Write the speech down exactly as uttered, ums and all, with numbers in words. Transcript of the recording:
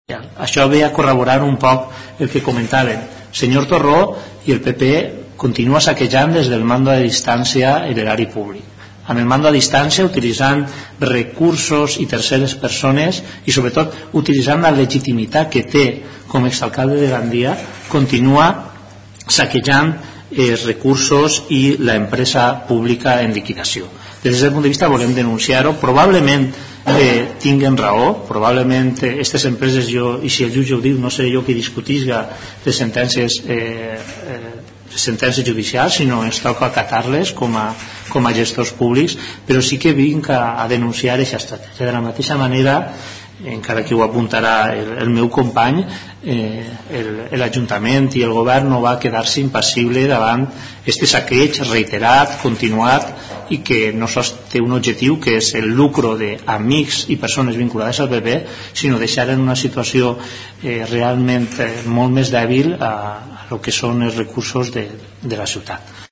Això ve a corroborar un poc el que comentaven. Senyor Torró i el P P continua saquejant des del mando a distància l'erari públic. Amb el mando a distància, utilitzant recursos i terceres persones i sobretot utilitzant la legitimitat que té com a exalcalde de Gandia, continua saquejant els recursos i l'empresa pública en liquidació. Des d'aquest punt de vista volem denunciar-ho. Probablement eh, tinguen raó, probablement aquestes eh, empreses, jo, i si el jutge ho diu, no seré jo qui discutisga les sentències eh, eh, sentències judicials, sinó ens toca acatar-les com a, com a gestors públics, però sí que vinc a, a denunciar aquesta estratègia. De la mateixa manera, encara que ho apuntarà el, el meu company, eh, l'Ajuntament i el govern no va quedar-se impassible davant este saqueig reiterat, continuat, i que no sols té un objectiu, que és el lucro d'amics i persones vinculades al P P, sinó deixar en una situació eh, realment eh, molt més dèbil a, a el que són els recursos de, de la ciutat.